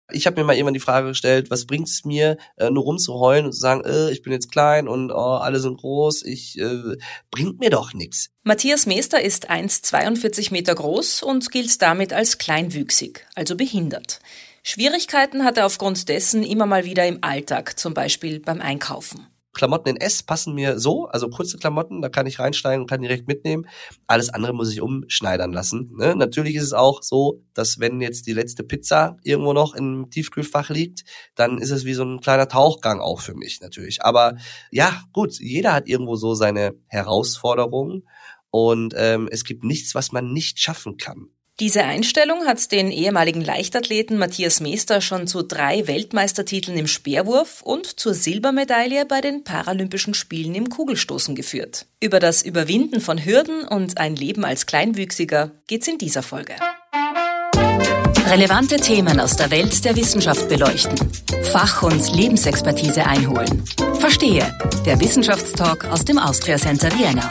Ich habe mir mal irgendwann die Frage gestellt, was bringt es mir, nur rumzuheulen und zu sagen, ich bin jetzt klein und alle sind groß, bringt mir doch nichts. Matthias Meester ist 1,42 Meter groß und gilt damit als kleinwüchsig, also behindert. Schwierigkeiten hat er aufgrund dessen immer mal wieder im Alltag, zum Beispiel beim Einkaufen. Klamotten in S passen mir so, also kurze Klamotten, da kann ich reinsteigen und kann direkt mitnehmen. Alles andere muss ich umschneidern lassen. Ne? Natürlich ist es auch so, dass wenn jetzt die letzte Pizza irgendwo noch im Tiefkühlfach liegt, dann ist es wie so ein kleiner Tauchgang auch für mich natürlich. Aber ja, gut, jeder hat irgendwo so seine Herausforderungen und es gibt nichts, was man nicht schaffen kann. Diese Einstellung hat den ehemaligen Leichtathleten Matthias Meester schon zu 3 Weltmeistertiteln im Speerwurf und zur Silbermedaille bei den Paralympischen Spielen im Kugelstoßen geführt. Über das Überwinden von Hürden und ein Leben als Kleinwüchsiger geht's in dieser Folge. Relevante Themen aus der Welt der Wissenschaft beleuchten. Fach- und Lebensexpertise einholen. Verstehe, der Wissenschaftstalk aus dem Austria Center Vienna.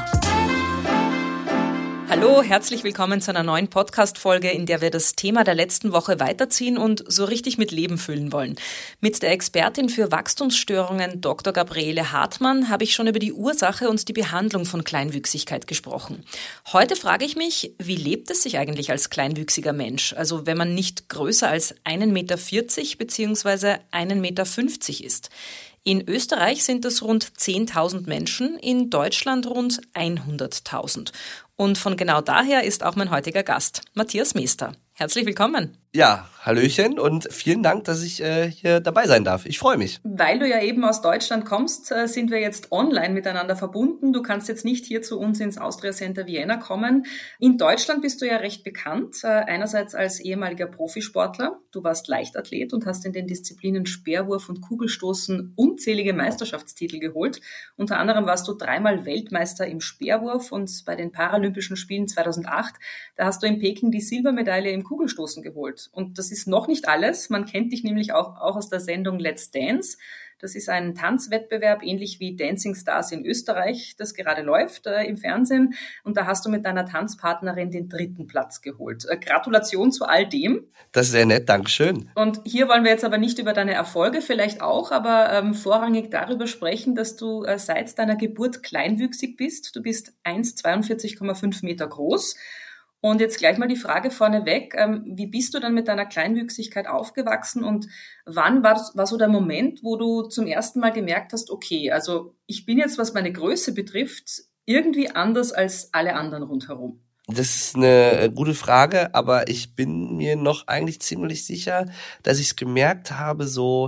Hallo, herzlich willkommen zu einer neuen Podcast-Folge, in der wir das Thema der letzten Woche weiterziehen und so richtig mit Leben füllen wollen. Mit der Expertin für Wachstumsstörungen Dr. Gabriele Hartmann habe ich schon über die Ursache und die Behandlung von Kleinwüchsigkeit gesprochen. Heute frage ich mich, wie lebt es sich eigentlich als kleinwüchsiger Mensch? Also wenn man nicht größer als 1,40 Meter bzw. 1,50 Meter ist. In Österreich sind es rund 10.000 Menschen, in Deutschland rund 100.000. Und von genau daher ist auch mein heutiger Gast, Matthias Meester. Herzlich willkommen. Ja, hallöchen und vielen Dank, dass ich hier dabei sein darf. Ich freue mich. Weil du ja eben aus Deutschland kommst, sind wir jetzt online miteinander verbunden. Du kannst jetzt nicht hier zu uns ins Austria Center Vienna kommen. In Deutschland bist du ja recht bekannt, einerseits als ehemaliger Profisportler. Du warst Leichtathlet und hast in den Disziplinen Speerwurf und Kugelstoßen unzählige Meisterschaftstitel geholt. Unter anderem warst du 3-mal Weltmeister im Speerwurf und bei den Paralympischen Spielen 2008, da hast du in Peking die Silbermedaille im Kugelstoßen geholt. Und das ist noch nicht alles. Man kennt dich nämlich auch aus der Sendung Let's Dance. Das ist ein Tanzwettbewerb, ähnlich wie Dancing Stars in Österreich, das gerade läuft im Fernsehen. Und da hast du mit deiner Tanzpartnerin den 3. Platz geholt. Gratulation zu all dem. Das ist sehr nett, Dankeschön. Und hier wollen wir jetzt aber nicht über deine Erfolge, vielleicht auch, aber vorrangig darüber sprechen, dass du seit deiner Geburt kleinwüchsig bist. Du bist 1,42,5 Meter groß. Und jetzt gleich mal die Frage vorneweg, wie bist du dann mit deiner Kleinwüchsigkeit aufgewachsen und wann war so der Moment, wo du zum ersten Mal gemerkt hast, okay, also ich bin jetzt, was meine Größe betrifft, irgendwie anders als alle anderen rundherum? Das ist eine gute Frage, aber ich bin mir noch eigentlich ziemlich sicher, dass ich es gemerkt habe, so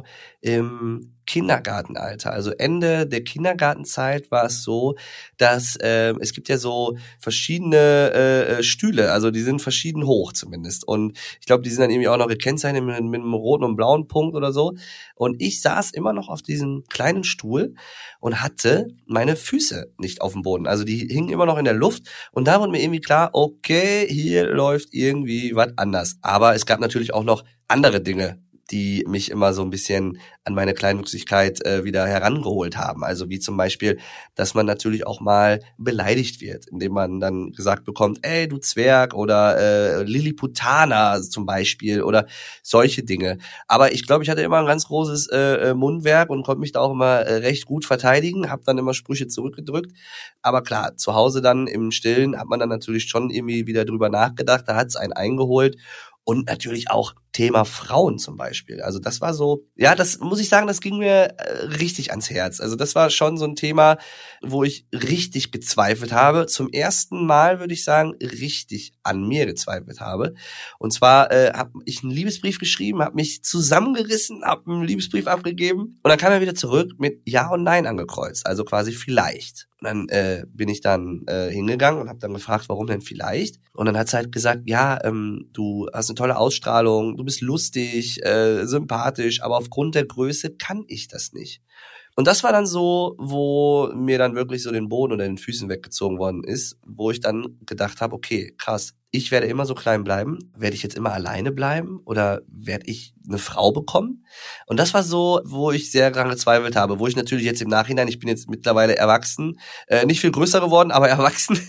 im Kindergartenalter. Also Ende der Kindergartenzeit war es so, dass es gibt ja so verschiedene Stühle, also die sind verschieden hoch zumindest. Und ich glaube, die sind dann irgendwie auch noch gekennzeichnet mit einem roten und blauen Punkt oder so. Und ich saß immer noch auf diesem kleinen Stuhl und hatte meine Füße nicht auf dem Boden. Also die hingen immer noch in der Luft. Und da wurde mir irgendwie klar, okay, hier läuft irgendwie was anders. Aber es gab natürlich auch noch andere Dinge, die mich immer so ein bisschen an meine Kleinwüchsigkeit wieder herangeholt haben. Also wie zum Beispiel, dass man natürlich auch mal beleidigt wird, indem man dann gesagt bekommt, ey, du Zwerg oder Lilliputaner zum Beispiel oder solche Dinge. Aber ich glaube, ich hatte immer ein ganz großes Mundwerk und konnte mich da auch immer recht gut verteidigen, habe dann immer Sprüche zurückgedrückt. Aber klar, zu Hause dann im Stillen hat man dann natürlich schon irgendwie wieder drüber nachgedacht, da hat's einen eingeholt. Und natürlich auch Thema Frauen zum Beispiel. Also das war so, ja, das muss ich sagen, das ging mir richtig ans Herz. Also das war schon so ein Thema, wo ich richtig gezweifelt habe. Zum ersten Mal, würde ich sagen, richtig an mir gezweifelt habe. Und zwar habe ich einen Liebesbrief geschrieben, habe mich zusammengerissen, habe einen Liebesbrief abgegeben und dann kam er wieder zurück mit Ja und Nein angekreuzt. Also quasi vielleicht. Und dann bin ich dann hingegangen und habe dann gefragt, warum denn vielleicht? Und dann hat sie halt gesagt, ja, du hast eine tolle Ausstrahlung, du bist lustig, sympathisch, aber aufgrund der Größe kann ich das nicht. Und das war dann so, wo mir dann wirklich so den Boden unter den Füßen weggezogen worden ist, wo ich dann gedacht habe, okay, krass, ich werde immer so klein bleiben. Werde ich jetzt immer alleine bleiben oder werde ich eine Frau bekommen? Und das war so, wo ich sehr daran gezweifelt habe, wo ich natürlich jetzt im Nachhinein, ich bin jetzt mittlerweile erwachsen, nicht viel größer geworden, aber erwachsen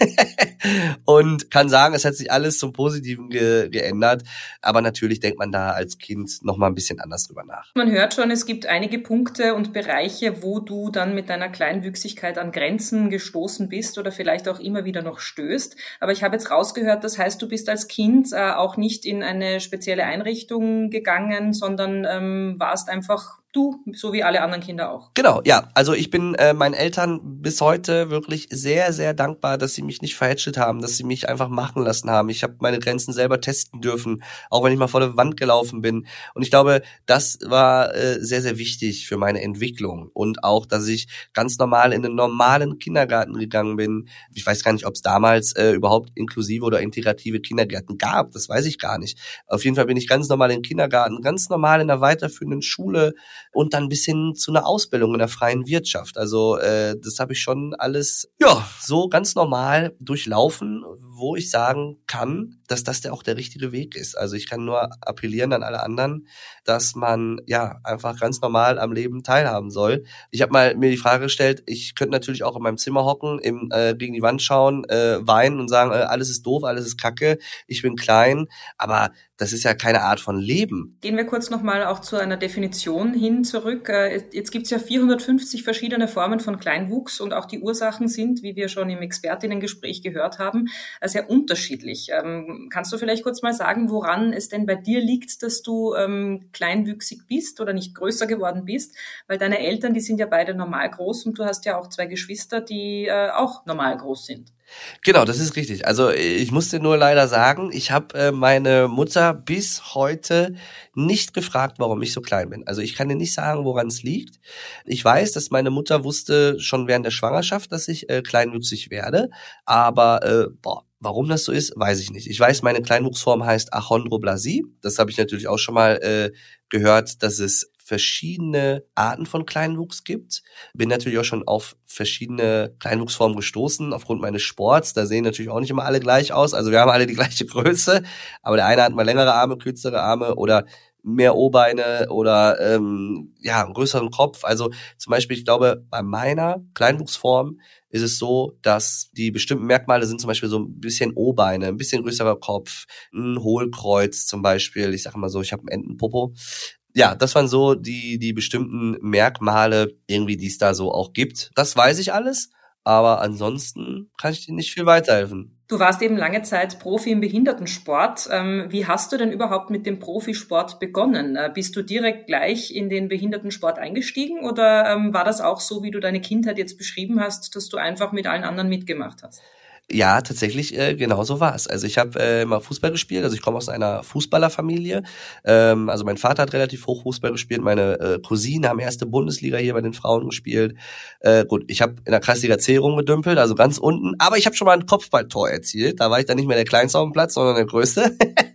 und kann sagen, es hat sich alles zum Positiven geändert, aber natürlich denkt man da als Kind noch mal ein bisschen anders drüber nach. Man hört schon, es gibt einige Punkte und Bereiche, wo du dann mit deiner Kleinwüchsigkeit an Grenzen gestoßen bist oder vielleicht auch immer wieder noch stößt. Aber ich habe jetzt rausgehört, das heißt, du bist als Kind auch nicht in eine spezielle Einrichtung gegangen, sondern warst einfach du, so wie alle anderen Kinder auch. Genau, ja. Also ich bin meinen Eltern bis heute wirklich sehr, sehr dankbar, dass sie mich nicht verhätschelt haben, dass sie mich einfach machen lassen haben. Ich habe meine Grenzen selber testen dürfen, auch wenn ich mal vor der Wand gelaufen bin. Und ich glaube, das war sehr, sehr wichtig für meine Entwicklung. Und auch, dass ich ganz normal in einen normalen Kindergarten gegangen bin. Ich weiß gar nicht, ob es damals überhaupt inklusive oder integrative Kindergärten gab. Das weiß ich gar nicht. Auf jeden Fall bin ich ganz normal im Kindergarten, ganz normal in der weiterführenden Schule und dann bis hin zu einer Ausbildung in der freien Wirtschaft. Also das habe ich schon alles so ganz normal durchlaufen, wo ich sagen kann, dass das auch der richtige Weg ist. Also ich kann nur appellieren an alle anderen, dass man einfach ganz normal am Leben teilhaben soll. Ich habe mal mir die Frage gestellt, ich könnte natürlich auch in meinem Zimmer hocken, gegen die Wand schauen, weinen und sagen, alles ist doof, alles ist kacke, ich bin klein, aber das ist ja keine Art von Leben. Gehen wir kurz nochmal auch zu einer Definition hin zurück. Jetzt gibt es ja 450 verschiedene Formen von Kleinwuchs und auch die Ursachen sind, wie wir schon im Expertinnengespräch gehört haben, sehr unterschiedlich. Kannst du vielleicht kurz mal sagen, woran es denn bei dir liegt, dass du kleinwüchsig bist oder nicht größer geworden bist? Weil deine Eltern, die sind ja beide normal groß und du hast ja auch 2 Geschwister, die auch normal groß sind. Genau, das ist richtig. Also ich muss dir nur leider sagen, ich habe meine Mutter bis heute nicht gefragt, warum ich so klein bin. Also ich kann dir nicht sagen, woran es liegt. Ich weiß, dass meine Mutter wusste schon während der Schwangerschaft, dass ich kleinwüchsig werde, aber warum das so ist, weiß ich nicht. Ich weiß, meine Kleinwuchsform heißt Achondroplasie. Das habe ich natürlich auch schon mal gehört, dass es verschiedene Arten von Kleinwuchs gibt. Bin natürlich auch schon auf verschiedene Kleinwuchsformen gestoßen aufgrund meines Sports. Da sehen natürlich auch nicht immer alle gleich aus. Also wir haben alle die gleiche Größe, aber der eine hat mal längere Arme, kürzere Arme oder mehr O-Beine oder einen größeren Kopf. Also zum Beispiel, ich glaube, bei meiner Kleinwuchsform ist es so, dass die bestimmten Merkmale sind zum Beispiel so ein bisschen O-Beine, ein bisschen größerer Kopf, ein Hohlkreuz zum Beispiel. Ich sage mal so, ich habe einen Entenpopo. Ja, das waren so die bestimmten Merkmale irgendwie, die es da so auch gibt. Das weiß ich alles, aber ansonsten kann ich dir nicht viel weiterhelfen. Du warst eben lange Zeit Profi im Behindertensport. Wie hast du denn überhaupt mit dem Profisport begonnen? Bist du direkt gleich in den Behindertensport eingestiegen oder war das auch so, wie du deine Kindheit jetzt beschrieben hast, dass du einfach mit allen anderen mitgemacht hast? Ja, tatsächlich, genau so war es. Also ich habe immer Fußball gespielt, also ich komme aus einer Fußballerfamilie. Also mein Vater hat relativ hoch Fußball gespielt, meine Cousinen haben erste Bundesliga hier bei den Frauen gespielt. Gut, ich habe in der Kreisliga C rumgedümpelt, also ganz unten, aber ich habe schon mal ein Kopfballtor erzielt. Da war ich dann nicht mehr der Kleinste auf dem Platz, sondern der Größte.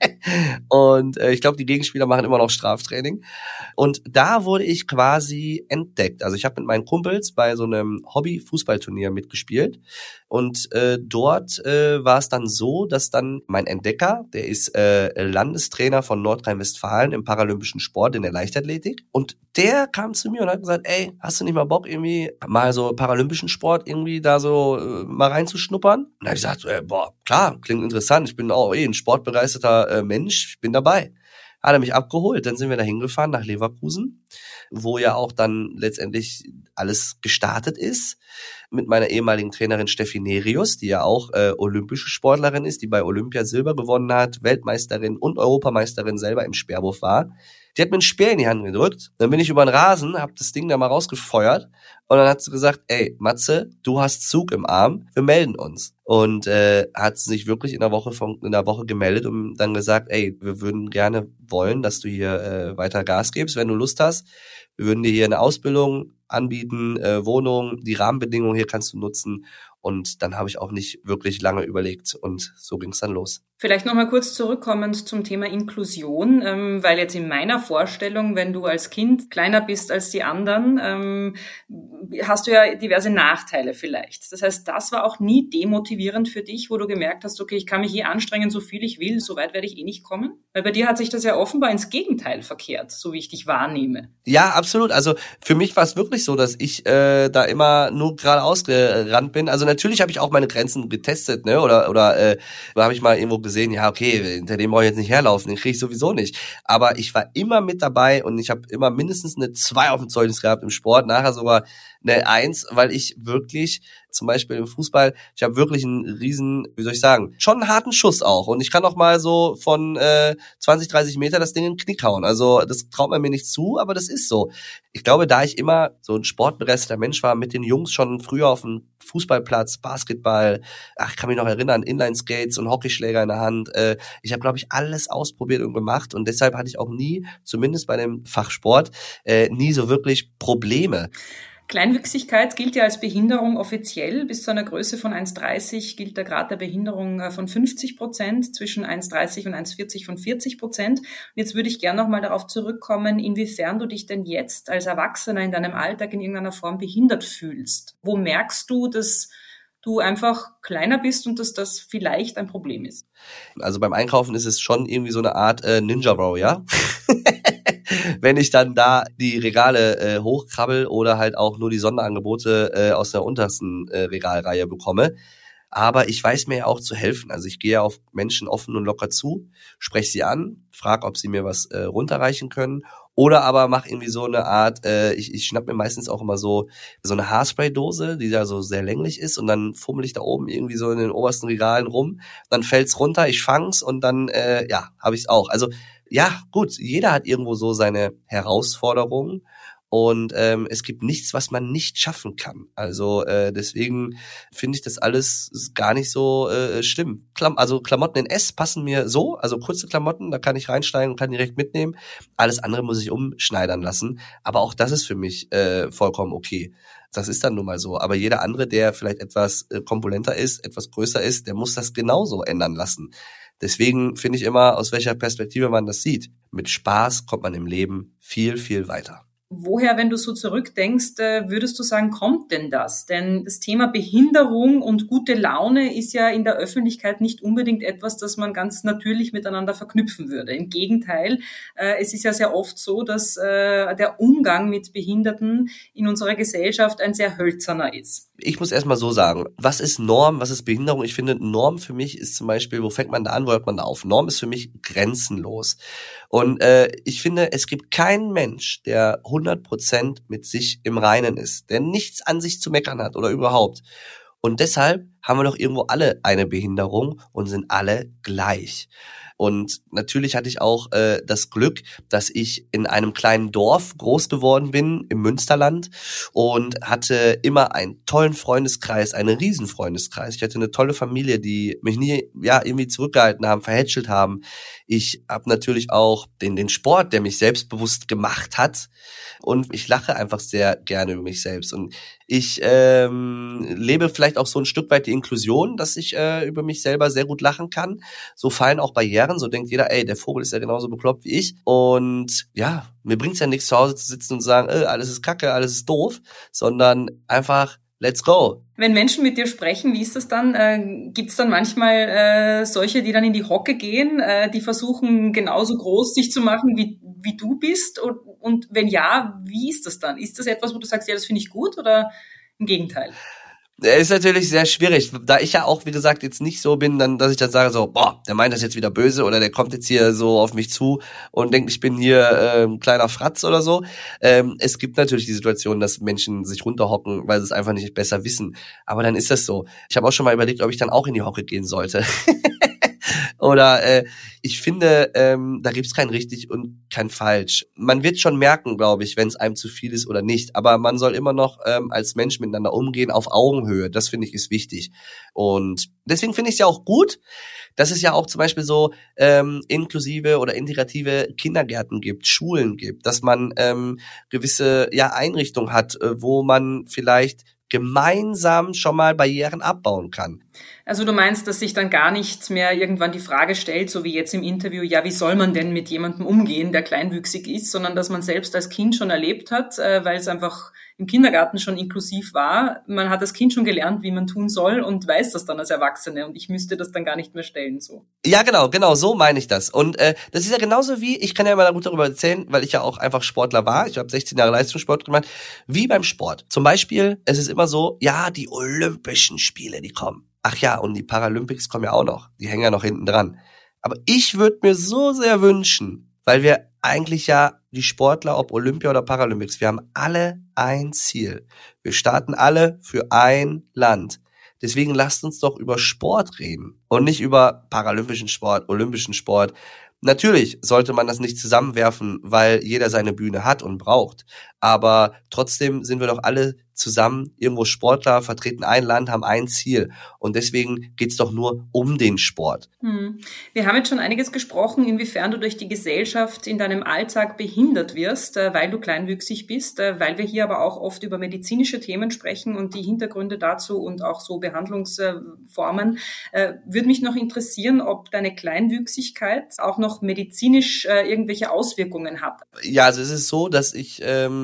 Und ich glaube, die Gegenspieler machen immer noch Straftraining. Und da wurde ich quasi entdeckt. Also ich habe mit meinen Kumpels bei so einem Hobby-Fußballturnier mitgespielt. Und dort war es dann so, dass dann mein Entdecker, der ist Landestrainer von Nordrhein-Westfalen im paralympischen Sport in der Leichtathletik. Und der kam zu mir und hat gesagt, ey, hast du nicht mal Bock, irgendwie mal so paralympischen Sport irgendwie da so mal reinzuschnuppern? Und da habe ich gesagt, klar, klingt interessant. Ich bin auch ein sportbegeisterter Mensch, ich bin dabei. Hat er mich abgeholt, dann sind wir da hingefahren nach Leverkusen, wo ja auch dann letztendlich alles gestartet ist mit meiner ehemaligen Trainerin Steffi Nerius, die ja auch olympische Sportlerin ist, die bei Olympia Silber gewonnen hat, Weltmeisterin und Europameisterin selber im Speerwurf war. Die hat mir einen Speer in die Hand gedrückt, dann bin ich über den Rasen, hab das Ding da mal rausgefeuert und dann hat sie gesagt, ey, Matze, du hast Zug im Arm, wir melden uns. Und hat sich wirklich in der Woche gemeldet und dann gesagt, ey, wir würden gerne wollen, dass du hier weiter Gas gibst, wenn du Lust hast. Wir würden dir hier eine Ausbildung anbieten, Wohnung, die Rahmenbedingungen hier kannst du nutzen. Und dann habe ich auch nicht wirklich lange überlegt und so ging es dann los. Vielleicht nochmal kurz zurückkommend zum Thema Inklusion, weil jetzt in meiner Vorstellung, wenn du als Kind kleiner bist als die anderen, hast du ja diverse Nachteile vielleicht. Das heißt, das war auch nie demotivierend für dich, wo du gemerkt hast, okay, ich kann mich anstrengen, so viel ich will, so weit werde ich nicht kommen? Weil bei dir hat sich das ja offenbar ins Gegenteil verkehrt, so wie ich dich wahrnehme. Ja, absolut. Also für mich war es wirklich so, dass ich da immer nur geradeaus gerannt bin. Also natürlich habe ich auch meine Grenzen getestet, ne? Oder habe ich mal irgendwo gesehen, ja okay, hinter dem brauche ich jetzt nicht herlaufen, den kriege ich sowieso nicht. Aber ich war immer mit dabei und ich habe immer mindestens eine 2 auf dem Zeugnis gehabt im Sport, nachher sogar eine 1, weil ich wirklich, zum Beispiel im Fußball, ich habe wirklich einen riesen, wie soll ich sagen, schon einen harten Schuss auch. Und ich kann auch mal so von 20, 30 Meter das Ding in den Knick hauen. Also das traut man mir nicht zu, aber das ist so. Ich glaube, da ich immer so ein sportbegeisterter Mensch war, mit den Jungs schon früher auf dem Fußballplatz, Basketball, ich kann mich noch erinnern, Inline-Skates und Hockeyschläger in der Hand. Ich habe, glaube ich, alles ausprobiert und gemacht und deshalb hatte ich auch nie, zumindest bei dem Fach Sport, nie so wirklich Probleme. Kleinwüchsigkeit gilt ja als Behinderung offiziell. Bis zu einer Größe von 1,30 gilt der Grad der Behinderung von 50%, zwischen 1,30 und 1,40 von 40%. Und jetzt würde ich gerne nochmal darauf zurückkommen, inwiefern du dich denn jetzt als Erwachsener in deinem Alltag in irgendeiner Form behindert fühlst. Wo merkst du, dass du einfach kleiner bist und dass das vielleicht ein Problem ist? Also beim Einkaufen ist es schon irgendwie so eine Art Ninja Warrior. Wenn ich dann da die Regale hochkrabbel oder halt auch nur die Sonderangebote aus der untersten Regalreihe bekomme. Aber ich weiß mir ja auch zu helfen. Also ich gehe auf Menschen offen und locker zu, spreche sie an, frage, ob sie mir was runterreichen können. Oder aber mach irgendwie so eine Art, ich schnapp mir meistens auch immer so eine Haarspray-Dose, die da so sehr länglich ist und dann fummel ich da oben irgendwie so in den obersten Regalen rum. Dann fällt's runter, ich fang's und dann, habe ich's auch. Also ja, gut, jeder hat irgendwo so seine Herausforderungen und es gibt nichts, was man nicht schaffen kann. Also deswegen finde ich das alles gar nicht so schlimm. Also Klamotten in S passen mir so, also kurze Klamotten, da kann ich reinsteigen und kann direkt mitnehmen. Alles andere muss ich umschneidern lassen, aber auch das ist für mich vollkommen okay. Das ist dann nun mal so. Aber jeder andere, der vielleicht etwas kompulenter ist, etwas größer ist, der muss das genauso ändern lassen. Deswegen finde ich immer, aus welcher Perspektive man das sieht. Mit Spaß kommt man im Leben viel, viel weiter. Woher, wenn du so zurückdenkst, würdest du sagen, kommt denn das? Denn das Thema Behinderung und gute Laune ist ja in der Öffentlichkeit nicht unbedingt etwas, das man ganz natürlich miteinander verknüpfen würde. Im Gegenteil, es ist ja sehr oft so, dass der Umgang mit Behinderten in unserer Gesellschaft ein sehr hölzerner ist. Ich muss erstmal so sagen, was ist Norm, was ist Behinderung? Ich finde, Norm für mich ist zum Beispiel, wo fängt man da an, wo hört man da auf? Norm ist für mich grenzenlos. Und ich finde, es gibt keinen Mensch, der 100% mit sich im Reinen ist, der nichts an sich zu meckern hat oder überhaupt. Und deshalb haben wir doch irgendwo alle eine Behinderung und sind alle gleich. Und natürlich hatte ich auch das Glück, dass ich in einem kleinen Dorf groß geworden bin, im Münsterland, und hatte immer einen tollen Freundeskreis, einen riesen Freundeskreis. Ich hatte eine tolle Familie, die mich nie irgendwie zurückgehalten haben, verhätschelt haben. Ich habe natürlich auch den Sport, der mich selbstbewusst gemacht hat. Und ich lache einfach sehr gerne über mich selbst. Und ich lebe vielleicht auch so ein Stück weit die Inklusion, dass ich über mich selber sehr gut lachen kann. So fallen auch Barrieren, so denkt jeder, ey, der Vogel ist ja genauso bekloppt wie ich. Und ja, mir bringt's ja nichts, zu Hause zu sitzen und zu sagen, alles ist Kacke, alles ist doof, sondern einfach let's go. Wenn Menschen mit dir sprechen, wie ist das dann? Gibt's dann manchmal solche, die dann in die Hocke gehen, die versuchen genauso groß sich zu machen, wie du bist? Und wenn ja, wie ist das dann? Ist das etwas, wo du sagst, ja, das finde ich gut, oder im Gegenteil? Ist natürlich sehr schwierig, da ich ja auch, wie gesagt, jetzt nicht so bin, dass ich dann sage so, boah, der meint das jetzt wieder böse oder der kommt jetzt hier so auf mich zu und denkt, ich bin hier ein kleiner Fratz oder so. Es gibt natürlich die Situation, dass Menschen sich runterhocken, weil sie es einfach nicht besser wissen. Aber dann ist das so. Ich habe auch schon mal überlegt, ob ich dann auch in die Hocke gehen sollte. Oder ich finde, da gibt's kein richtig und kein falsch. Man wird schon merken, glaube ich, wenn es einem zu viel ist oder nicht. Aber man soll immer noch als Mensch miteinander umgehen auf Augenhöhe. Das finde ich ist wichtig. Und deswegen finde ich es ja auch gut, dass es ja auch zum Beispiel so inklusive oder integrative Kindergärten gibt, Schulen gibt, dass man gewisse Einrichtungen hat, wo man vielleicht gemeinsam schon mal Barrieren abbauen kann. Also du meinst, dass sich dann gar nicht mehr irgendwann die Frage stellt, so wie jetzt im Interview, ja, wie soll man denn mit jemandem umgehen, der kleinwüchsig ist, sondern dass man selbst als Kind schon erlebt hat, weil es einfach im Kindergarten schon inklusiv war. Man hat als Kind schon gelernt, wie man tun soll und weiß das dann als Erwachsene und ich müsste das dann gar nicht mehr stellen, so. Ja, genau, so meine ich das. Und das ist ja genauso wie, ich kann ja mal gut darüber erzählen, weil ich ja auch einfach Sportler war. Ich habe 16 Jahre Leistungssport gemacht. Wie beim Sport. Zum Beispiel, es ist immer so, ja, die Olympischen Spiele, die kommen. Ach ja, und die Paralympics kommen ja auch noch. Die hängen ja noch hinten dran. Aber ich würde mir so sehr wünschen, weil wir eigentlich ja die Sportler, ob Olympia oder Paralympics, wir haben alle ein Ziel. Wir starten alle für ein Land. Deswegen lasst uns doch über Sport reden und nicht über paralympischen Sport, olympischen Sport. Natürlich sollte man das nicht zusammenwerfen, weil jeder seine Bühne hat und braucht. Aber trotzdem sind wir doch alle zusammen irgendwo Sportler, vertreten ein Land, haben ein Ziel. Und deswegen geht's doch nur um den Sport. Wir haben jetzt schon einiges gesprochen, inwiefern du durch die Gesellschaft in deinem Alltag behindert wirst, weil du kleinwüchsig bist, weil wir hier aber auch oft über medizinische Themen sprechen und die Hintergründe dazu und auch so Behandlungsformen. Würde mich noch interessieren, ob deine Kleinwüchsigkeit auch noch medizinisch irgendwelche Auswirkungen hat. Ja, also es ist so, dass ich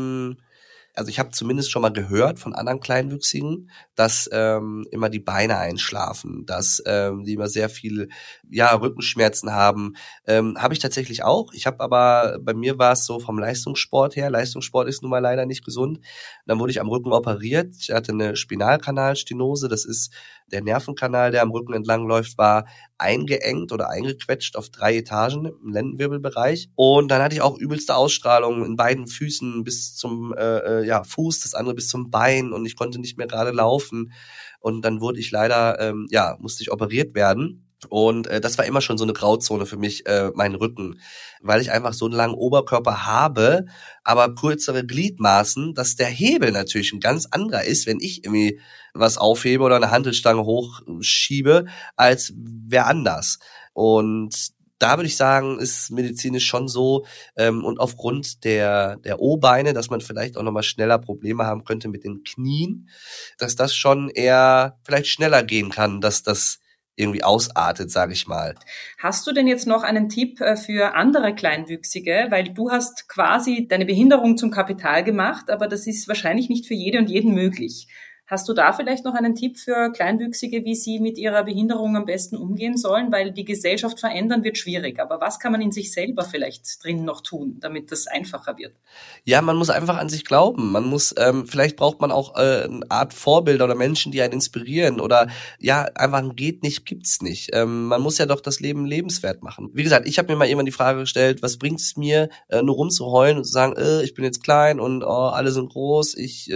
habe zumindest schon mal gehört von anderen Kleinwüchsigen, dass immer die Beine einschlafen, dass die immer sehr viel Rückenschmerzen haben. Habe ich tatsächlich auch. Bei mir war es so vom Leistungssport her. Leistungssport ist nun mal leider nicht gesund. Dann wurde ich am Rücken operiert. Ich hatte eine Spinalkanalstenose. Das ist der Nervenkanal, der am Rücken entlang läuft, war eingeengt oder eingequetscht auf 3 Etagen im Lendenwirbelbereich. Und dann hatte ich auch übelste Ausstrahlung in beiden Füßen bis zum Fuß, das andere bis zum Bein und ich konnte nicht mehr gerade laufen. Und dann wurde ich leider, musste ich operiert werden. Und das war immer schon so eine Grauzone für mich, mein Rücken, weil ich einfach so einen langen Oberkörper habe, aber kürzere Gliedmaßen, dass der Hebel natürlich ein ganz anderer ist, wenn ich irgendwie was aufhebe oder eine Hantelstange hochschiebe, als wer anders. Und da würde ich sagen, ist medizinisch schon so und aufgrund der O-Beine, dass man vielleicht auch nochmal schneller Probleme haben könnte mit den Knien, dass das schon eher vielleicht schneller gehen kann, dass das irgendwie ausartet, sage ich mal. Hast du denn jetzt noch einen Tipp für andere Kleinwüchsige? Weil du hast quasi deine Behinderung zum Kapital gemacht, aber das ist wahrscheinlich nicht für jede und jeden möglich. Hast du da vielleicht noch einen Tipp für Kleinwüchsige, wie sie mit ihrer Behinderung am besten umgehen sollen? Weil die Gesellschaft verändern wird schwierig. Aber was kann man in sich selber vielleicht drin noch tun, damit das einfacher wird? Ja, man muss einfach an sich glauben. Man muss, vielleicht braucht man auch eine Art Vorbilder oder Menschen, die einen inspirieren. Oder einfach ein geht nicht, gibt's nicht. Man muss ja doch das Leben lebenswert machen. Wie gesagt, ich habe mir mal irgendwann die Frage gestellt, was bringt's mir, nur rumzuheulen und zu sagen, ich bin jetzt klein und alle sind groß,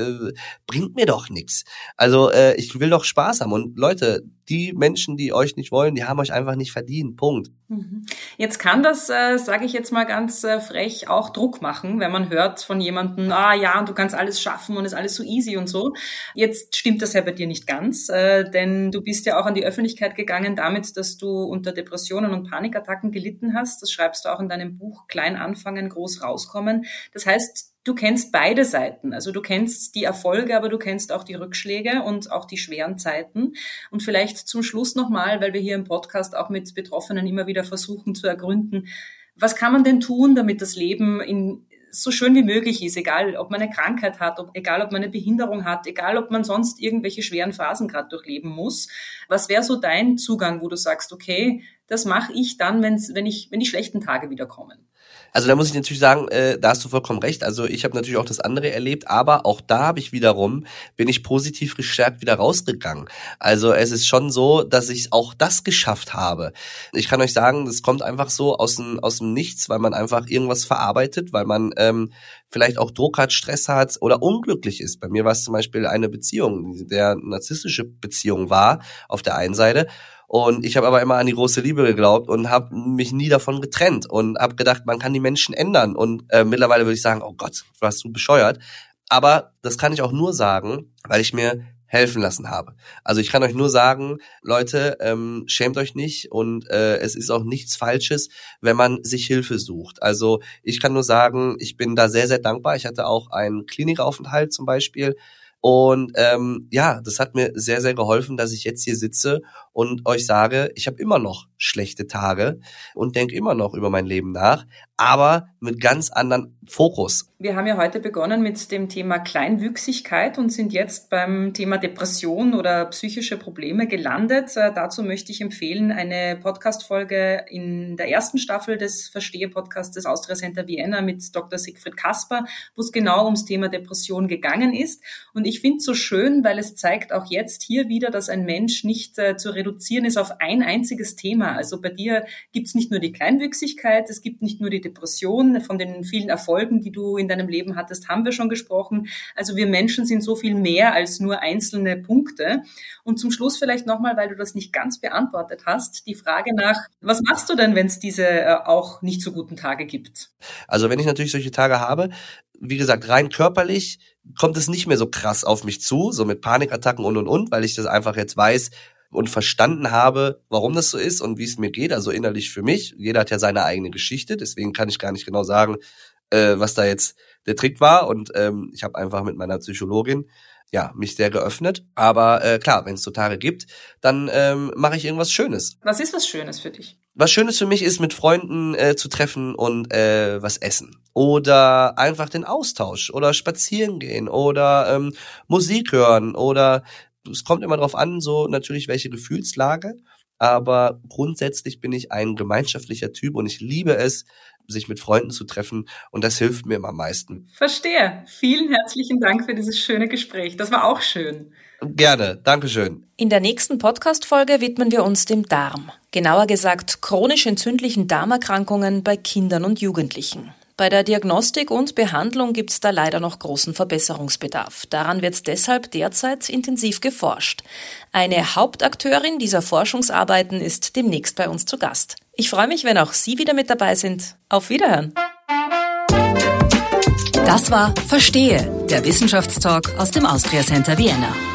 bringt mir doch nichts. Also ich will doch Spaß haben und Leute, die Menschen, die euch nicht wollen, die haben euch einfach nicht verdient, Punkt. Jetzt kann das, sage ich jetzt mal ganz frech, auch Druck machen, wenn man hört von jemandem, und du kannst alles schaffen und ist alles so easy und so. Jetzt stimmt das ja bei dir nicht ganz, denn du bist ja auch an die Öffentlichkeit gegangen damit, dass du unter Depressionen und Panikattacken gelitten hast. Das schreibst du auch in deinem Buch Klein anfangen, groß rauskommen. Das heißt, du kennst beide Seiten. Also du kennst die Erfolge, aber du kennst auch die Rückschläge und auch die schweren Zeiten. Und vielleicht zum Schluss nochmal, weil wir hier im Podcast auch mit Betroffenen immer wieder versuchen zu ergründen, was kann man denn tun, damit das Leben so schön wie möglich ist, egal ob man eine Krankheit hat, egal ob man eine Behinderung hat, egal ob man sonst irgendwelche schweren Phasen gerade durchleben muss. Was wäre so dein Zugang, wo du sagst, okay, das mache ich dann, wenn die schlechten Tage wieder kommen? Also da muss ich natürlich sagen, da hast du vollkommen recht. Also ich habe natürlich auch das andere erlebt, aber auch da bin ich positiv gestärkt wieder rausgegangen. Also es ist schon so, dass ich auch das geschafft habe. Ich kann euch sagen, das kommt einfach so aus dem Nichts, weil man einfach irgendwas verarbeitet, weil man vielleicht auch Druck hat, Stress hat oder unglücklich ist. Bei mir war es zum Beispiel eine Beziehung, der narzisstische Beziehung war auf der einen Seite. Und ich habe aber immer an die große Liebe geglaubt und habe mich nie davon getrennt und habe gedacht, man kann die Menschen ändern. Und mittlerweile würde ich sagen, oh Gott, warst du bescheuert. Aber das kann ich auch nur sagen, weil ich mir helfen lassen habe. Also ich kann euch nur sagen, Leute, schämt euch nicht und es ist auch nichts Falsches, wenn man sich Hilfe sucht. Also ich kann nur sagen, ich bin da sehr, sehr dankbar. Ich hatte auch einen Klinikaufenthalt zum Beispiel, Und das hat mir sehr, sehr geholfen, dass ich jetzt hier sitze und euch sage, ich habe immer noch schlechte Tage und denke immer noch über mein Leben nach, aber mit ganz anderen Fokus. Wir haben ja heute begonnen mit dem Thema Kleinwüchsigkeit und sind jetzt beim Thema Depression oder psychische Probleme gelandet. Dazu möchte ich empfehlen, eine Podcast-Folge in der ersten Staffel des Verstehe-Podcasts des Austria Center Vienna mit Dr. Siegfried Kasper, wo es genau ums Thema Depression gegangen ist. Und ich finde es so schön, weil es zeigt auch jetzt hier wieder, dass ein Mensch nicht zu reduzieren ist auf ein einziges Thema. Also bei dir gibt es nicht nur die Kleinwüchsigkeit, es gibt nicht nur die Depression. Von den vielen Erfolgen, die du in deinem Leben hattest, haben wir schon gesprochen. Also wir Menschen sind so viel mehr als nur einzelne Punkte. Und zum Schluss vielleicht nochmal, weil du das nicht ganz beantwortet hast, die Frage nach, was machst du denn, wenn es diese auch nicht so guten Tage gibt? Also wenn ich natürlich solche Tage habe, wie gesagt, rein körperlich kommt es nicht mehr so krass auf mich zu, so mit Panikattacken und, weil ich das einfach jetzt weiß und verstanden habe, warum das so ist und wie es mir geht, also innerlich für mich. Jeder hat ja seine eigene Geschichte, deswegen kann ich gar nicht genau sagen, was da jetzt der Trick war. Und ich habe einfach mit meiner Psychologin mich sehr geöffnet. Aber klar, wenn es so Tage gibt, dann mache ich irgendwas Schönes. Was ist was Schönes für dich? Was Schönes für mich ist, mit Freunden zu treffen und was essen. Oder einfach den Austausch oder spazieren gehen oder Musik hören oder es kommt immer drauf an, so natürlich welche Gefühlslage, aber grundsätzlich bin ich ein gemeinschaftlicher Typ und ich liebe es, sich mit Freunden zu treffen und das hilft mir immer am meisten. Verstehe. Vielen herzlichen Dank für dieses schöne Gespräch. Das war auch schön. Gerne, Dankeschön. In der nächsten Podcast-Folge widmen wir uns dem Darm. Genauer gesagt chronisch entzündlichen Darmerkrankungen bei Kindern und Jugendlichen. Bei der Diagnostik und Behandlung gibt es da leider noch großen Verbesserungsbedarf. Daran wird deshalb derzeit intensiv geforscht. Eine Hauptakteurin dieser Forschungsarbeiten ist demnächst bei uns zu Gast. Ich freue mich, wenn auch Sie wieder mit dabei sind. Auf Wiederhören! Das war Verstehe, der Wissenschaftstalk aus dem Austria Center Vienna.